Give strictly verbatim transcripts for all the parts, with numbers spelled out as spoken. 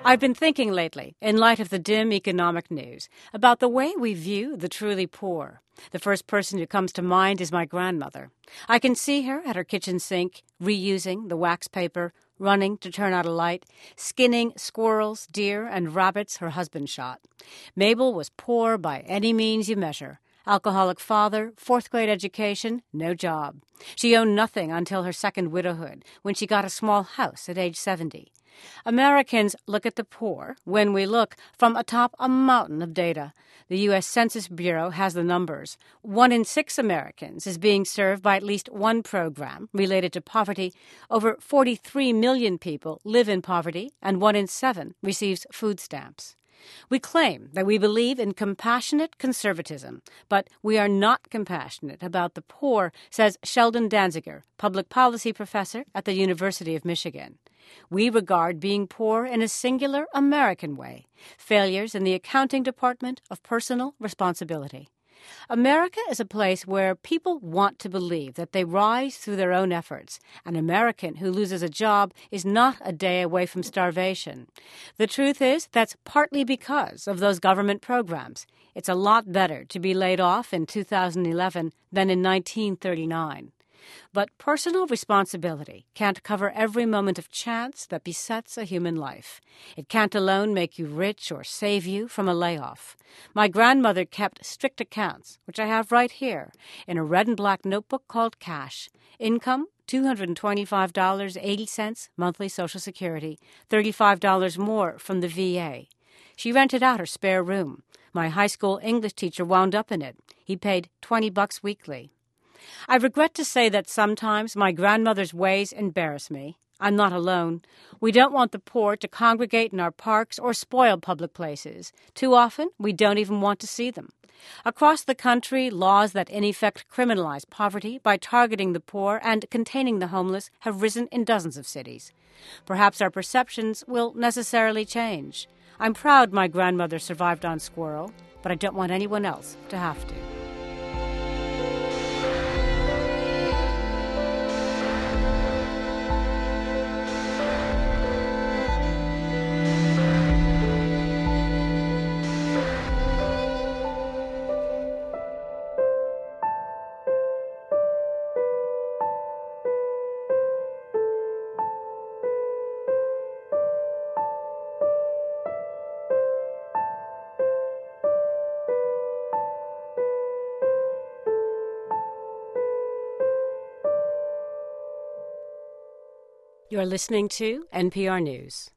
I've been thinking lately, in light of the dim economic news, about the way we view the truly poor. The first person who comes to mind is my grandmother. I can see her at her kitchen sink, reusing the wax paper, running to turn out a light, skinning squirrels, deer, and rabbits her husband shot. Mabel was poor by any means you measure. Alcoholic father, fourth grade education, no job. She owned nothing until her second widowhood, when she got a small house at age seventy. Americans look at the poor when we look from atop a mountain of data. The U S Census Bureau has the numbers. One in six Americans is being served by at least one program related to poverty. Over forty-three million people live in poverty, and one in seven receives food stamps. We claim that we believe in compassionate conservatism, but we are not compassionate about the poor, says Sheldon Danziger, public policy professor at the University of Michigan. We regard being poor in a singular American way, failures in the accounting department of personal responsibility. America is a place where people want to believe that they rise through their own efforts. An American who loses a job is not a day away from starvation. The truth is that's partly because of those government programs. It's a lot better to be laid off in two thousand eleven than in nineteen thirty-nine. But personal responsibility can't cover every moment of chance that besets a human life. It can't alone make you rich or save you from a layoff. My grandmother kept strict accounts, which I have right here, in a red and black notebook called Cash. Income, two hundred twenty-five dollars and eighty cents monthly Social Security, thirty-five dollars more from the V A. She rented out her spare room. My high school English teacher wound up in it. He paid twenty bucks weekly. I regret to say that sometimes my grandmother's ways embarrass me. I'm not alone. We don't want the poor to congregate in our parks or spoil public places. Too often, we don't even want to see them. Across the country, laws that in effect criminalize poverty by targeting the poor and containing the homeless have risen in dozens of cities. Perhaps our perceptions will necessarily change. I'm proud my grandmother survived on squirrel, but I don't want anyone else to have to. You're listening to N P R News.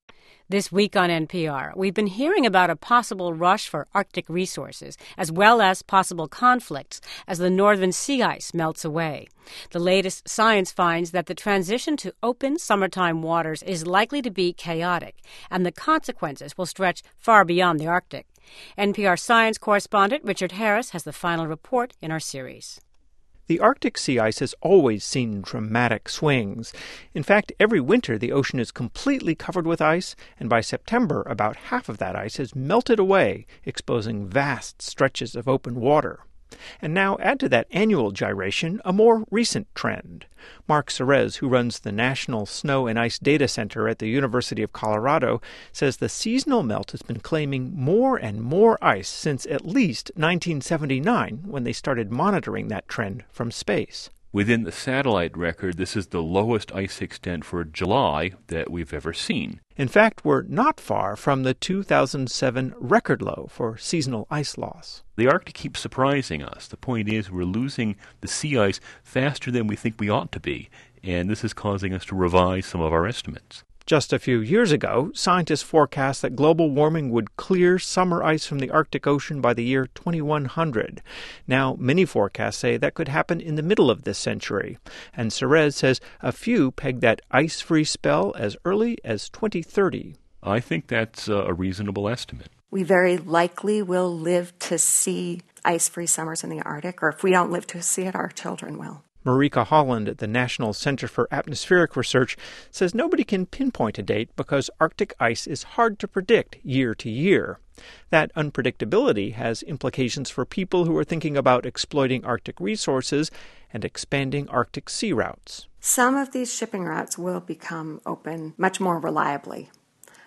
This week on N P R, we've been hearing about a possible rush for Arctic resources, as well as possible conflicts as the northern sea ice melts away. The latest science finds that the transition to open summertime waters is likely to be chaotic, and the consequences will stretch far beyond the Arctic. N P R science correspondent Richard Harris has the final report in our series. The Arctic sea ice has always seen dramatic swings. In fact, every winter the ocean is completely covered with ice, and by September about half of that ice has melted away, exposing vast stretches of open water. And now add to that annual gyration a more recent trend. Mark Serez, who runs the National Snow and Ice Data Center at the University of Colorado, says the seasonal melt has been claiming more and more ice since at least nineteen seventy-nine, when they started monitoring that trend from space. Within the satellite record, this is the lowest ice extent for July that we've ever seen. In fact, we're not far from the two thousand seven record low for seasonal ice loss. The Arctic keeps surprising us. The point is we're losing the sea ice faster than we think we ought to be, and this is causing us to revise some of our estimates. Just a few years ago, scientists forecast that global warming would clear summer ice from the Arctic Ocean by the year twenty-one hundred. Now, many forecasts say that could happen in the middle of this century. And Serez says a few peg that ice-free spell as early as twenty thirty. I think that's a reasonable estimate. We very likely will live to see ice-free summers in the Arctic, or if we don't live to see it, our children will. Marika Holland at the National Center for Atmospheric Research says nobody can pinpoint a date because Arctic ice is hard to predict year to year. That unpredictability has implications for people who are thinking about exploiting Arctic resources and expanding Arctic sea routes. Some of these shipping routes will become open much more reliably.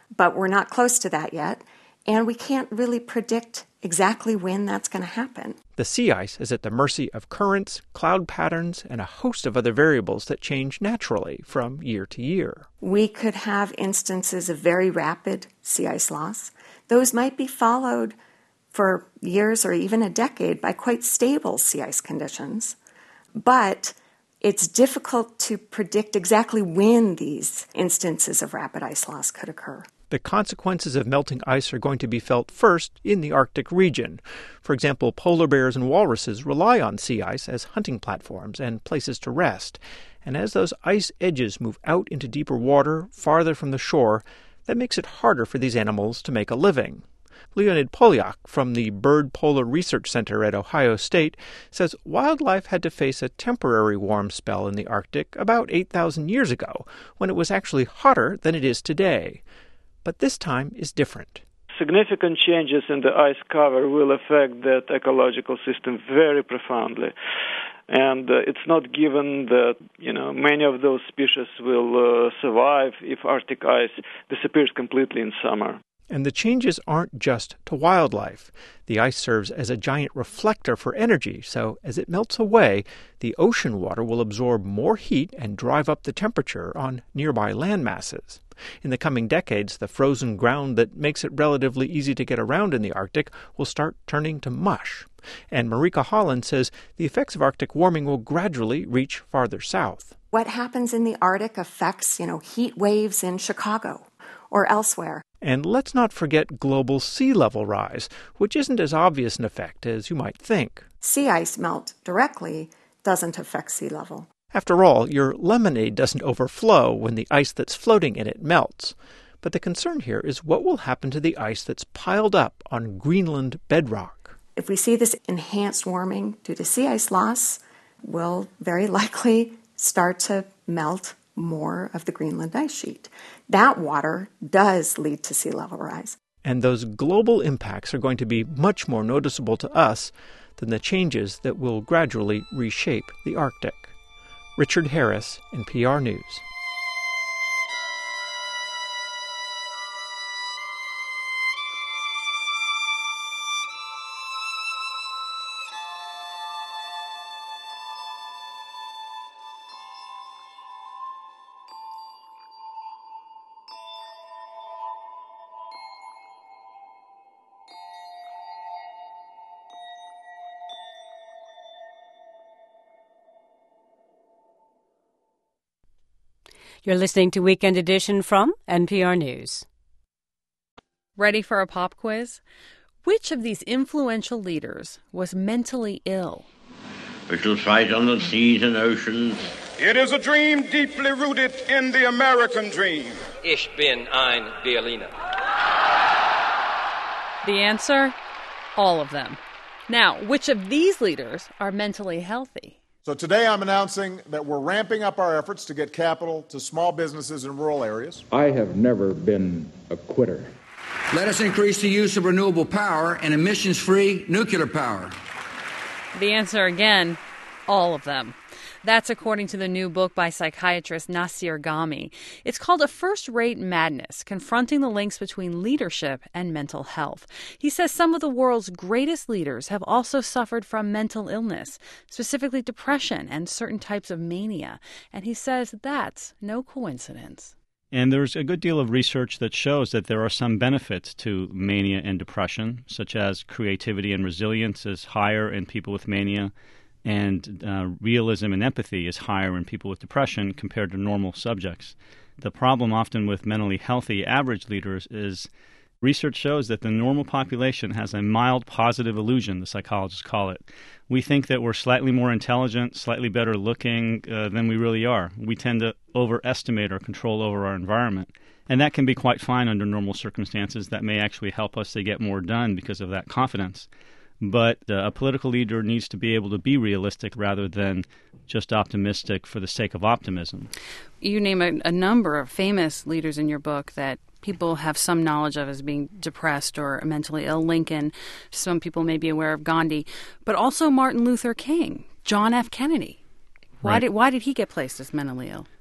but we're not close to that yet, and we can't really predict exactly when that's going to happen. The sea ice is at the mercy of currents, cloud patterns, and a host of other variables that change naturally from year to year. We could have instances of very rapid sea ice loss. Those might be followed for years or even a decade by quite stable sea ice conditions. But it's difficult to predict exactly when these instances of rapid ice loss could occur. The consequences of melting ice are going to be felt first in the Arctic region. For example, polar bears and walruses rely on sea ice as hunting platforms and places to rest. And as those ice edges move out into deeper water, farther from the shore, that makes it harder for these animals to make a living. Leonid Polyak from the Bird Polar Research Center at Ohio State says wildlife had to face a temporary warm spell in the Arctic about eight thousand years ago, when it was actually hotter than it is today. But this time is different. Significant changes in the ice cover will affect that ecological system very profoundly. And uh, it's not given that, you know, many of those species will uh, survive if Arctic ice disappears completely in summer. And the changes aren't just to wildlife. The ice serves as a giant reflector for energy, so as it melts away, the ocean water will absorb more heat and drive up the temperature on nearby land masses. In the coming decades, the frozen ground that makes it relatively easy to get around in the Arctic will start turning to mush. And Marika Holland says the effects of Arctic warming will gradually reach farther south. What happens in the Arctic affects, you know, heat waves in Chicago or elsewhere. And let's not forget global sea level rise, which isn't as obvious an effect as you might think. Sea ice melt directly doesn't affect sea level. After all, your lemonade doesn't overflow when the ice that's floating in it melts. But the concern here is what will happen to the ice that's piled up on Greenland bedrock. If we see this enhanced warming due to sea ice loss, we'll very likely start to melt more of the Greenland ice sheet. That water does lead to sea level rise. And those global impacts are going to be much more noticeable to us than the changes that will gradually reshape the Arctic. Richard Harris, N P R News. You're listening to Weekend Edition from N P R News. Ready for a pop quiz? Which of these influential leaders was mentally ill? We shall fight on the seas and oceans. It is a dream deeply rooted in the American dream. Ich bin ein Berliner. The answer? All of them. Now, which of these leaders are mentally healthy? So today I'm announcing that we're ramping up our efforts to get capital to small businesses in rural areas. I have never been a quitter. Let us increase the use of renewable power and emissions-free nuclear power. The answer again, all of them. That's according to the new book by psychiatrist Nassir Ghaemi. It's called A First-Rate Madness, Confronting the Links Between Leadership and Mental Health. He says some of the world's greatest leaders have also suffered from mental illness, specifically depression and certain types of mania. And he says that's no coincidence. And there's a good deal of research that shows that there are some benefits to mania and depression, such as creativity and resilience is higher in people with mania, and uh, realism and empathy is higher in people with depression compared to normal subjects. The problem often with mentally healthy average leaders is research shows that the normal population has a mild positive illusion, the psychologists call it. We think that we're slightly more intelligent, slightly better looking uh, than we really are. We tend to overestimate our control over our environment. And that can be quite fine under normal circumstances. That may actually help us to get more done because of that confidence. But uh, a political leader needs to be able to be realistic rather than just optimistic for the sake of optimism. You name a, a number of famous leaders in your book that people have some knowledge of as being depressed or mentally ill. Lincoln, some people may be aware of Gandhi, but also Martin Luther King, John F. Kennedy. Why Right. did why did he get placed as mentally ill?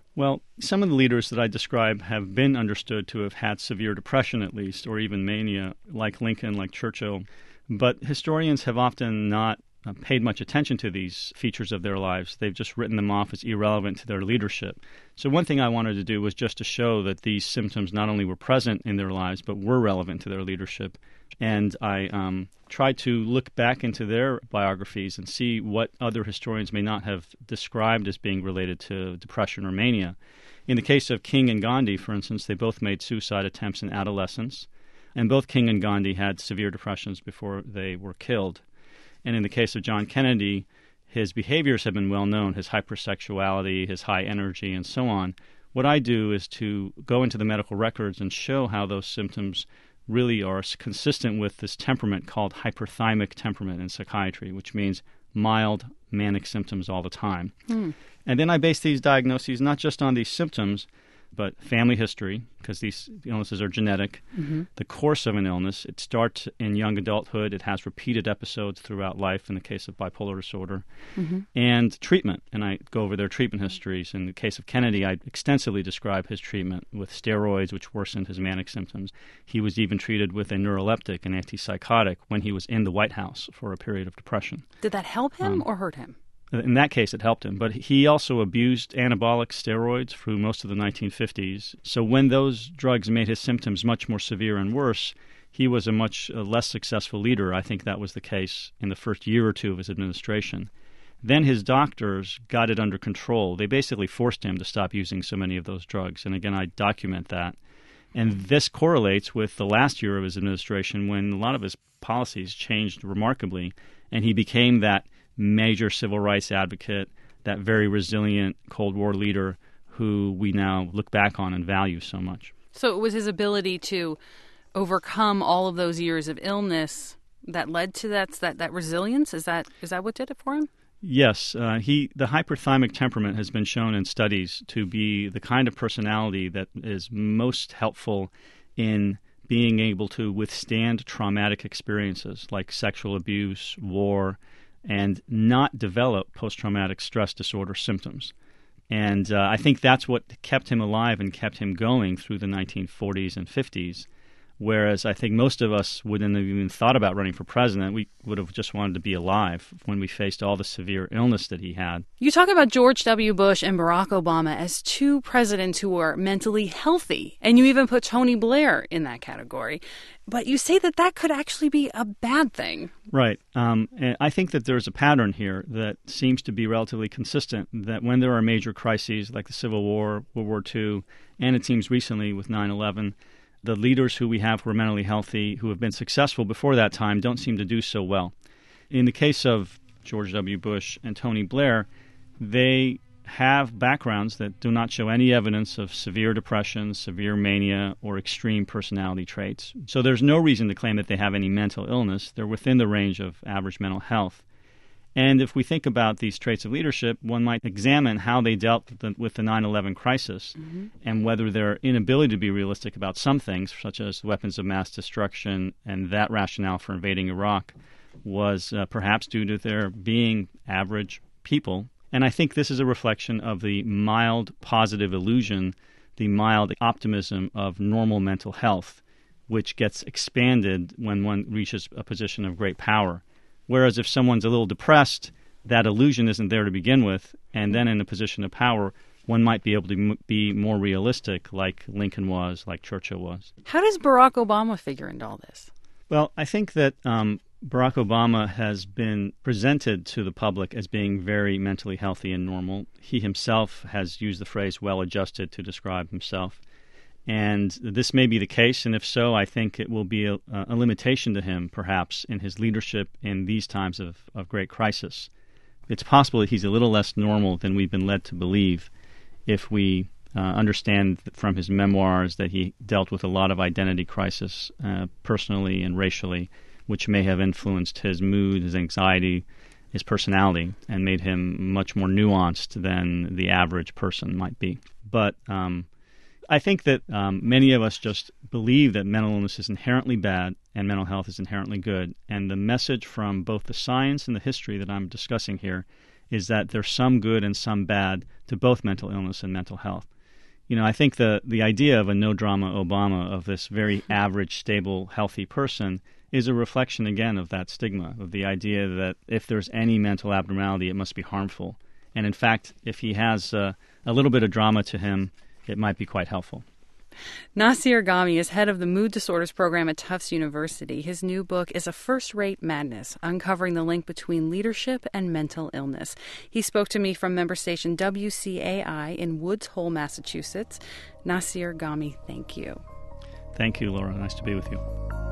Well, some of the leaders that I describe have been understood to have had severe depression at least, or even mania, like Lincoln, like Churchill. But historians have often not uh, paid much attention to these features of their lives. They've just written them off as irrelevant to their leadership. So one thing I wanted to do was just to show that these symptoms not only were present in their lives, but were relevant to their leadership. And I um, tried to look back into their biographies and see what other historians may not have described as being related to depression or mania. In the case of King and Gandhi, for instance, they both made suicide attempts in adolescence, and both King and Gandhi had severe depressions before they were killed. And in the case of John Kennedy, his behaviors have been well known, his hypersexuality, his high energy, and so on. What I do is to go into the medical records and show how those symptoms really are consistent with this temperament called hyperthymic temperament in psychiatry, which means mild manic symptoms all the time. Mm. And then I base these diagnoses not just on these symptoms, but family history, because these illnesses are genetic, mm-hmm. the course of an illness. It starts in young adulthood. It has repeated episodes throughout life in the case of bipolar disorder, mm-hmm. and treatment. And I go over their treatment histories. In the case of Kennedy, I extensively describe his treatment with steroids, which worsened his manic symptoms. He was even treated with a neuroleptic, an antipsychotic, when he was in the White House for a period of depression. Did that help him um, or hurt him? In that case, it helped him. But he also abused anabolic steroids through most of the nineteen fifties. So when those drugs made his symptoms much more severe and worse, he was a much uh, less successful leader. I think that was the case in the first year or two of his administration. Then his doctors got it under control. They basically forced him to stop using so many of those drugs. And again, I document that. And this correlates with the last year of his administration when a lot of his policies changed remarkably, and he became that major civil rights advocate, that very resilient Cold War leader who we now look back on and value so much. So it was his ability to overcome all of those years of illness that led to that that, that resilience? Is that is that what did it for him? Yes. Uh, he the hyperthymic temperament has been shown in studies to be the kind of personality that is most helpful in being able to withstand traumatic experiences like sexual abuse, war, and not develop post-traumatic stress disorder symptoms. And uh, I think that's what kept him alive and kept him going through the nineteen forties and fifties, whereas I think most of us wouldn't have even thought about running for president. We would have just wanted to be alive when we faced all the severe illness that he had. You talk about George W. Bush and Barack Obama as two presidents who were mentally healthy, and you even put Tony Blair in that category. But you say that that could actually be a bad thing. Right. Um, and I think that there's a pattern here that seems to be relatively consistent, that when there are major crises like the Civil War, World War Two, and it seems recently with nine eleven, the leaders who we have who are mentally healthy, who have been successful before that time, don't seem to do so well. In the case of George W. Bush and Tony Blair, they have backgrounds that do not show any evidence of severe depression, severe mania, or extreme personality traits. So there's no reason to claim that they have any mental illness. They're within the range of average mental health. And if we think about these traits of leadership, one might examine how they dealt with the, with the nine eleven crisis, mm-hmm. and whether their inability to be realistic about some things, such as weapons of mass destruction and that rationale for invading Iraq, was uh, perhaps due to their being average people. And I think this is a reflection of the mild positive illusion, the mild optimism of normal mental health, which gets expanded when one reaches a position of great power. Whereas if someone's a little depressed, that illusion isn't there to begin with, and then in a position of power, one might be able to m- be more realistic, like Lincoln was, like Churchill was. How does Barack Obama figure into all this? Well, I think that um, Barack Obama has been presented to the public as being very mentally healthy and normal. He himself has used the phrase well-adjusted to describe himself. And this may be the case, and if so, I think it will be a, a limitation to him, perhaps, in his leadership in these times of, of great crisis. It's possible that he's a little less normal than we've been led to believe if we uh, understand from his memoirs that he dealt with a lot of identity crisis uh, personally and racially, which may have influenced his mood, his anxiety, his personality, and made him much more nuanced than the average person might be. But um, I think that um, many of us just believe that mental illness is inherently bad and mental health is inherently good. And the message from both the science and the history that I'm discussing here is that there's some good and some bad to both mental illness and mental health. You know, I think the, the idea of a no-drama Obama, of this very average, stable, healthy person, is a reflection, again, of that stigma, of the idea that if there's any mental abnormality, it must be harmful. And in fact, if he has uh, a little bit of drama to him, it might be quite helpful. Nasir Ghaemi is head of the Mood Disorders Program at Tufts University. His new book is A First-Rate Madness, uncovering the link between leadership and mental illness. He spoke to me from member station W C A I in Woods Hole, Massachusetts. Nasir Ghaemi, thank you. Thank you, Laura. Nice to be with you.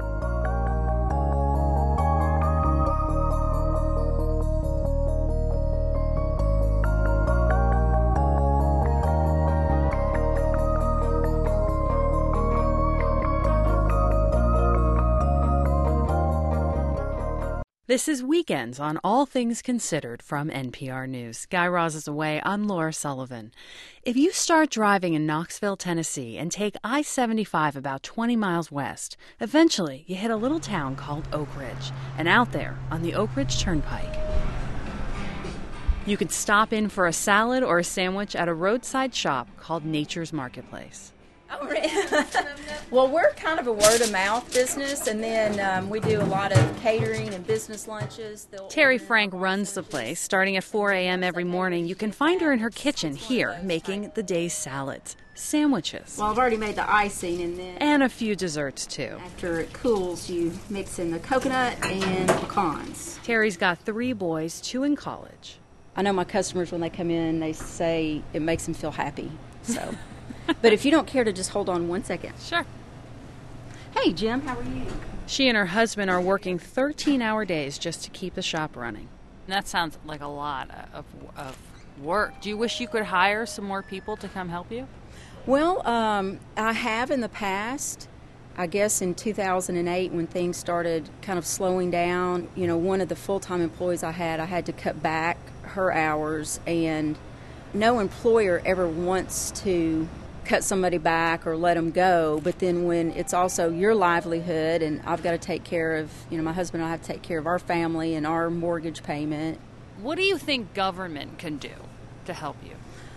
This is Weekends on All Things Considered from N P R News. Guy Raz is away. I'm Laura Sullivan. If you start driving in Knoxville, Tennessee, and take I seventy-five about twenty miles west, eventually you hit a little town called Oak Ridge. And out there on the Oak Ridge Turnpike, you could stop in for a salad or a sandwich at a roadside shop called Nature's Marketplace. Well, we're kind of a word-of-mouth business, and then um, we do a lot of catering and business lunches. They'll Terry Frank runs the place. Starting at four a.m. every morning, you can find her in her kitchen here making the day's salads, sandwiches. Well, I've already made the icing, and then... And a few desserts, too. After it cools, you mix in the coconut and pecans. Terry's got three boys, two in college. I know my customers, when they come in, they say it makes them feel happy, so... But if you don't care to just hold on one second. Sure. Hey, Jim, how are you? She and her husband are working thirteen-hour days just to keep the shop running. That sounds like a lot of, of work. Do you wish you could hire some more people to come help you? Well, um, I have in the past. I guess in two thousand eight, when things started kind of slowing down, you know, one of the full-time employees I had, I had to cut back her hours, and no employer ever wants to cut somebody back or let them go, but then when it's also your livelihood, and I've got to take care of, you know, my husband and I have to take care of our family and our mortgage payment. What do you think government can do to help you?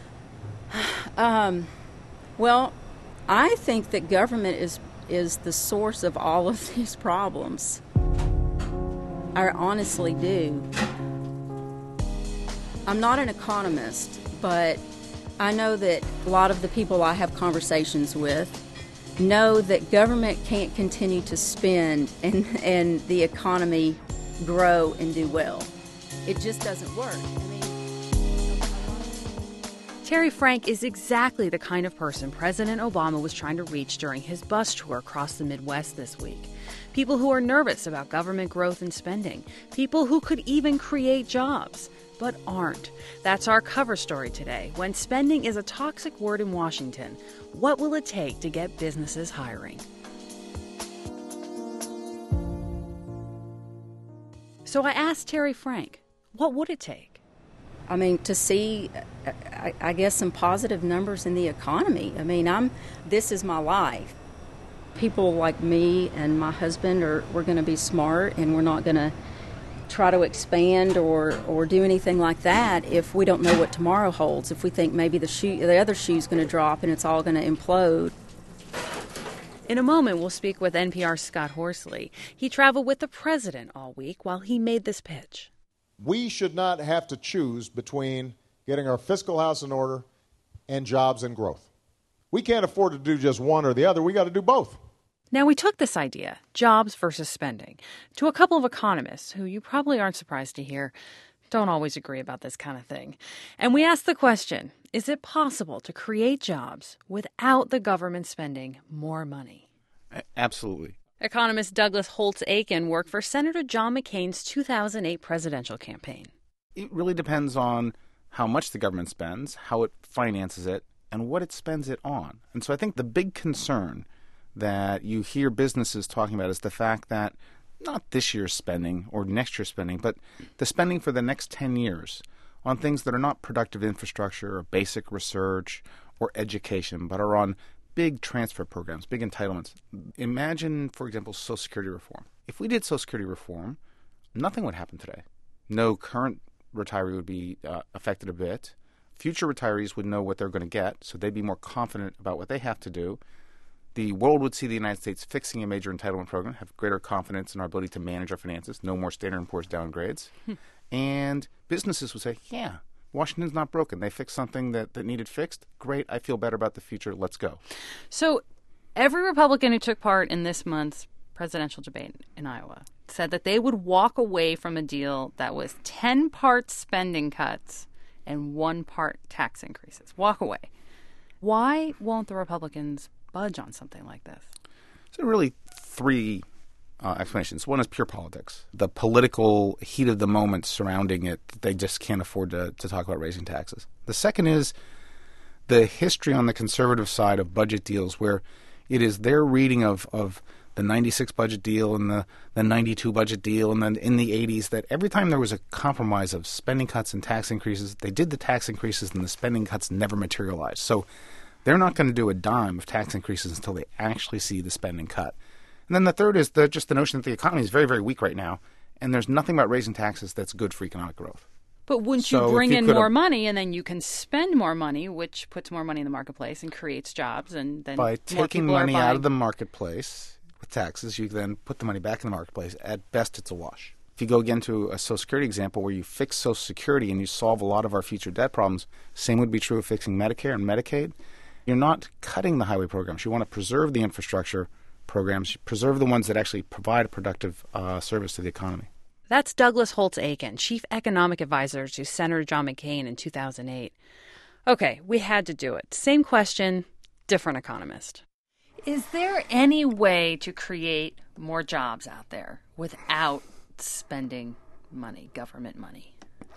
Um, well, I think that government is is the source of all of these problems. I honestly do. I'm not an economist, but I know that a lot of the people I have conversations with know that government can't continue to spend and, and the economy grow and do well. It just doesn't work. I mean, Terry Frank is exactly the kind of person President Obama was trying to reach during his bus tour across the Midwest this week. People who are nervous about government growth and spending. People who could even create jobs, but aren't. That's our cover story today. When spending is a toxic word in Washington, what will it take to get businesses hiring? So I asked Terry Frank, what would it take? I mean, to see, I, I guess, some positive numbers in the economy. I mean, I'm. This is my life. People like me and my husband are. We're going to be smart, and we're not going to try to expand or, or do anything like that if we don't know what tomorrow holds, if we think maybe the shoe, the other shoe's going to drop and it's all going to implode. In a moment, we'll speak with N P R's Scott Horsley. He traveled with the president all week while he made this pitch. We should not have to choose between getting our fiscal house in order and jobs and growth. We can't afford to do just one or the other. We got to do both. Now, we took this idea, jobs versus spending, to a couple of economists who you probably aren't surprised to hear don't always agree about this kind of thing. And we asked the question, is it possible to create jobs without the government spending more money? Absolutely. Economist Douglas Holtz-Aiken worked for Senator John McCain's two thousand eight presidential campaign. It really depends on how much the government spends, how it finances it, and what it spends it on. And so I think the big concern that you hear businesses talking about is the fact that not this year's spending or next year's spending, but the spending for the next ten years on things that are not productive infrastructure or basic research or education, but are on big transfer programs, big entitlements. Imagine, for example, Social Security reform. If we did Social Security reform, nothing would happen today. No current retiree would be uh, affected a bit. Future retirees would know what they're going to get, so they'd be more confident about what they have to do. The world would see the United States fixing a major entitlement program, have greater confidence in our ability to manage our finances, no more Standard and Poor's downgrades. Hmm. And businesses would say, yeah, Washington's not broken. They fixed something that, that needed fixed. Great, I feel better about the future. Let's go. So every Republican who took part in this month's presidential debate in Iowa said that they would walk away from a deal that was ten parts spending cuts and one part tax increases. Walk away. Why won't the Republicans budge on something like this? So really three uh, explanations. One is pure politics. The political heat of the moment surrounding it, they just can't afford to, to talk about raising taxes. The second is the history on the conservative side of budget deals, where it is their reading of, of the ninety-six budget deal and the, the ninety-two budget deal and then in the eighties that every time there was a compromise of spending cuts and tax increases, they did the tax increases and the spending cuts never materialized. So they're not going to do a dime of tax increases until they actually see the spending cut. And then the third is the, just the notion that the economy is very, very weak right now, and there's nothing about raising taxes that's good for economic growth. But wouldn't so you bring you in could've, more money, and then you can spend more money, which puts more money in the marketplace and creates jobs, and then by more taking people money are buying. out of the marketplace with taxes, you then put the money back in the marketplace. At best, it's a wash. If you go again to a Social Security example where you fix Social Security and you solve a lot of our future debt problems, same would be true of fixing Medicare and Medicaid. You're not cutting the highway programs. You want to preserve the infrastructure programs, preserve the ones that actually provide a productive uh, service to the economy. That's Douglas Holtz-Eakin, chief economic advisor to Senator John McCain in two thousand eight. Okay, we had to do it. Same question, different economist. Is there any way to create more jobs out there without spending money, government money?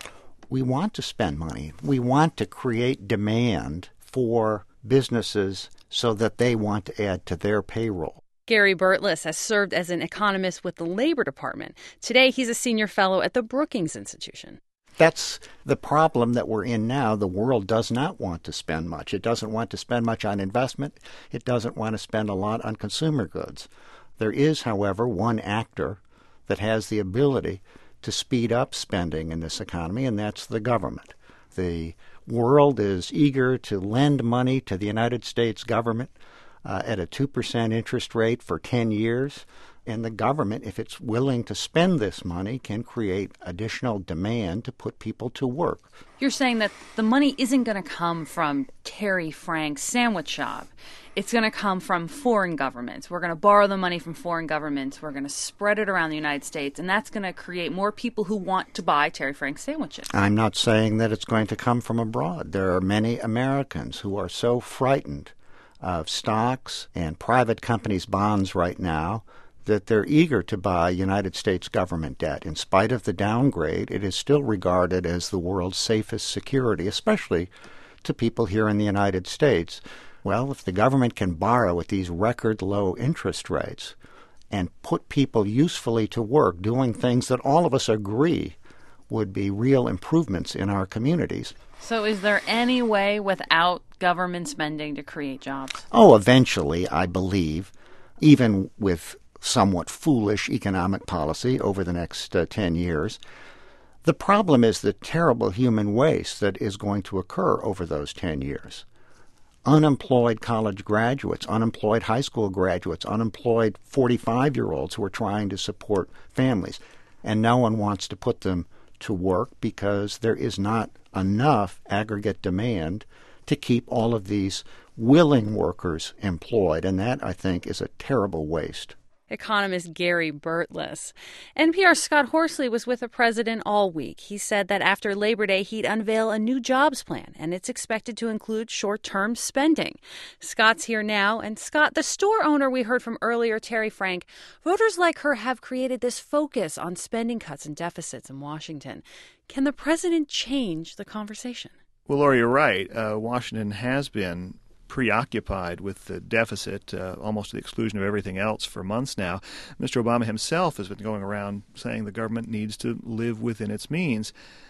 We want to spend money. We want to create demand for businesses so that they want to add to their payroll. Gary Burtless has served as an economist with the Labor Department. Today, he's a senior fellow at the Brookings Institution. That's the problem that we're in now. The world does not want to spend much. It doesn't want to spend much on investment. It doesn't want to spend a lot on consumer goods. There is, however, one actor that has the ability to speed up spending in this economy, and that's the government. The world is eager to lend money to the United States government uh, at a two percent interest rate for ten years. And the government, if it's willing to spend this money, can create additional demand to put people to work. You're saying that the money isn't going to come from Terry Frank's sandwich shop. It's going to come from foreign governments. We're going to borrow the money from foreign governments. We're going to spread it around the United States, and that's going to create more people who want to buy Terry Frank's sandwiches. I'm not saying that it's going to come from abroad. There are many Americans who are so frightened of stocks and private companies' bonds right now that they're eager to buy United States government debt. In spite of the downgrade, it is still regarded as the world's safest security, especially to people here in the United States. Well, if the government can borrow at these record low interest rates and put people usefully to work doing things that all of us agree would be real improvements in our communities. So is there any way without government spending to create jobs? Oh, eventually, I believe, even with somewhat foolish economic policy over the next uh, ten years. The problem is the terrible human waste that is going to occur over those ten years. Unemployed college graduates, unemployed high school graduates, unemployed forty-five-year-olds who are trying to support families, and no one wants to put them to work because there is not enough aggregate demand to keep all of these willing workers employed, and that, I think, is a terrible waste. Economist Gary Burtless. N P R's Scott Horsley was with the president all week. He said that after Labor Day, he'd unveil a new jobs plan, and it's expected to include short-term spending. Scott's here now. And Scott, the store owner we heard from earlier, Terry Frank, voters like her have created this focus on spending cuts and deficits in Washington. Can the president change the conversation? Well, Laura, you're right. Uh, Washington has been preoccupied with the deficit, uh, almost to the exclusion of everything else for months now. Mister Obama himself has been going around saying the government needs to live within its means.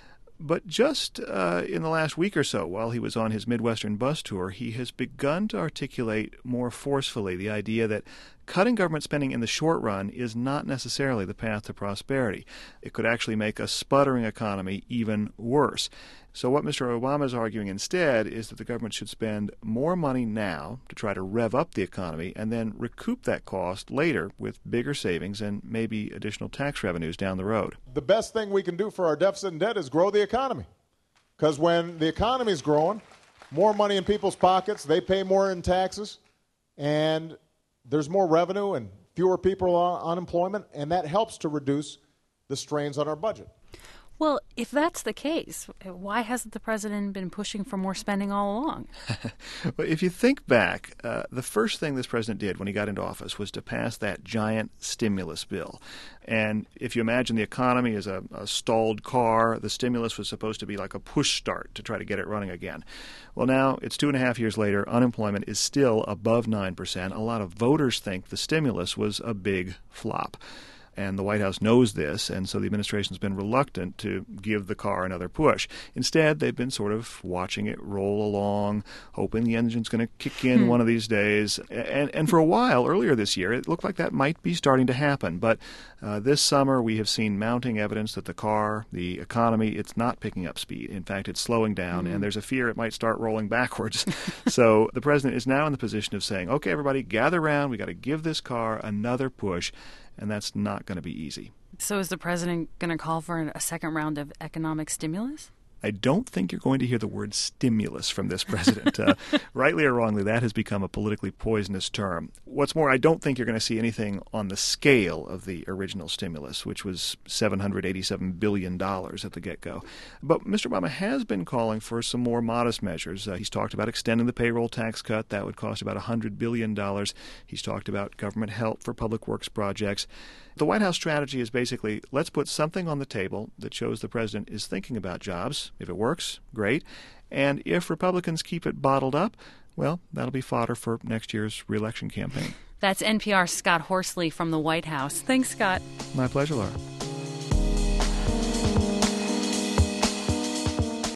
But just uh, in the last week or so, while he was on his Midwestern bus tour, he has begun to articulate more forcefully the idea that cutting government spending in the short run is not necessarily the path to prosperity. It could actually make a sputtering economy even worse. So what Mister Obama is arguing instead is that the government should spend more money now to try to rev up the economy and then recoup that cost later with bigger savings and maybe additional tax revenues down the road. The best thing we can do for our deficit and debt is grow the economy. Because when the economy is growing, more money in people's pockets, they pay more in taxes, and there's more revenue and fewer people on unemployment, and that helps to reduce the strains on our budget. Well, if that's the case, why hasn't the president been pushing for more spending all along? Well, if you think back, uh, the first thing this president did when he got into office was to pass that giant stimulus bill. And if you imagine the economy as a, a stalled car, the stimulus was supposed to be like a push start to try to get it running again. Well, now it's two and a half years later. Unemployment is still above nine percent. A lot of voters think the stimulus was a big flop. And the White House knows this, and so the administration's been reluctant to give the car another push. Instead, they've been sort of watching it roll along, hoping the engine's going to kick in hmm. one of these days. And, and for a while, earlier this year, it looked like that might be starting to happen. But uh, this summer, we have seen mounting evidence that the car, the economy, it's not picking up speed. In fact, it's slowing down, hmm. and there's a fear it might start rolling backwards. So the president is now in the position of saying, okay, everybody, gather around. We got to give this car another push. And that's not going to be easy. So is the president going to call for a second round of economic stimulus? I don't think you're going to hear the word stimulus from this president. Uh, rightly or wrongly, that has become a politically poisonous term. What's more, I don't think you're going to see anything on the scale of the original stimulus, which was seven hundred eighty-seven billion dollars at the get-go. But Mister Obama has been calling for some more modest measures. Uh, he's talked about extending the payroll tax cut. That would cost about one hundred billion dollars. He's talked about government help for public works projects. The White House strategy is basically, let's put something on the table that shows the president is thinking about jobs. If it works, great. And if Republicans keep it bottled up, well, that'll be fodder for next year's re-election campaign. That's N P R's Scott Horsley from the White House. Thanks, Scott. My pleasure, Laura.